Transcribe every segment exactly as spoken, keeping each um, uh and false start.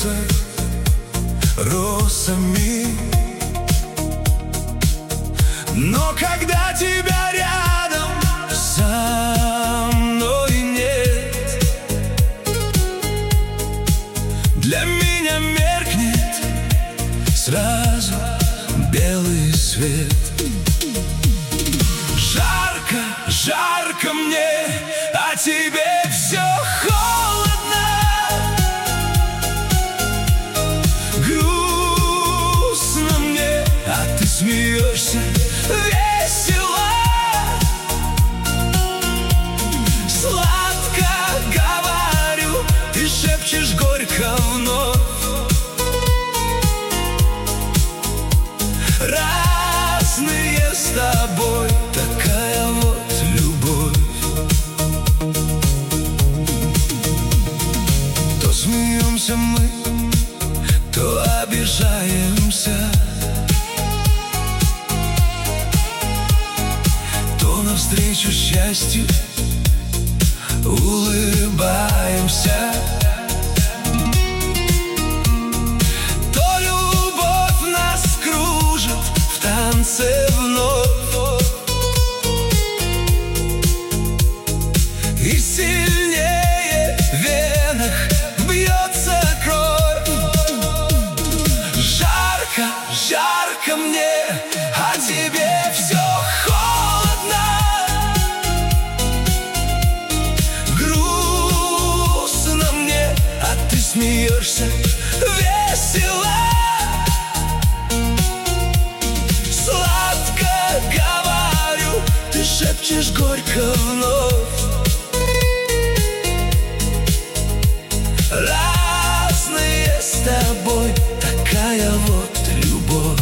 вьются росами. Но когда тебя рядом со мной нет, для меня меркнет сразу белый свет. Жарко, жарко мне, а тебе все холодно. Грустно мне, а ты смеешься весело. Сладко говорю, ты шепчешь горько вновь. Разные с тобой, такая вот любовь. То смеемся мы, то обижаемся, то навстречу счастью улыбаемся. То любовь нас кружит в танце вновь, и сильнее в венах бьется кровь. Жарко, жарко мне, а тебе все холодно. Грустно мне, а ты смеешься весело. Сладко говорю, ты шепчешь горько вновь. Разные с тобой, такая вот любовь.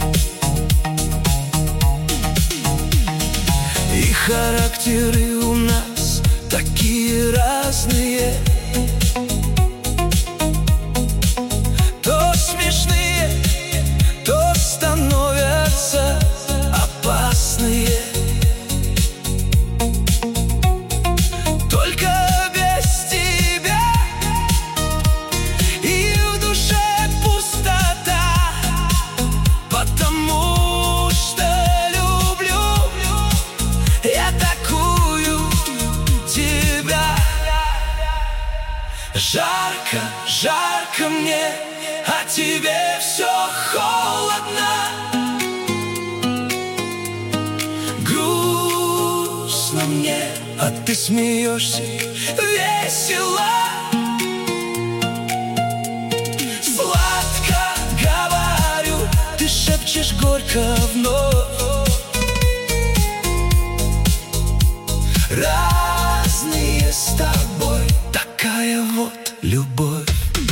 И характеры у нас такие разные, то смешные, то становятся опасные. Только без тебя и в душе пустота, потому что люблю я такую тебя. Жарко, жарко мне, а тебе все холодно. Грустно мне, а ты смеешься весело. Сладко говорю, ты шепчешь горько вновь. Разные с тобой, такая вот любовь.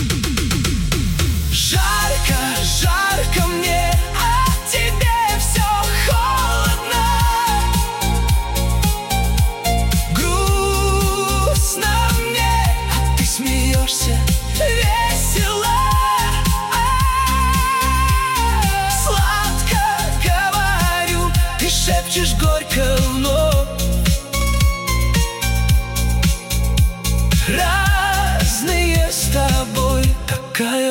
Жарко, жарко мне, а тебе все холодно. Грустно мне, а ты смеешься весело. Сладко говорю, ты шепчешь горько вновь. Разные с тобой, такая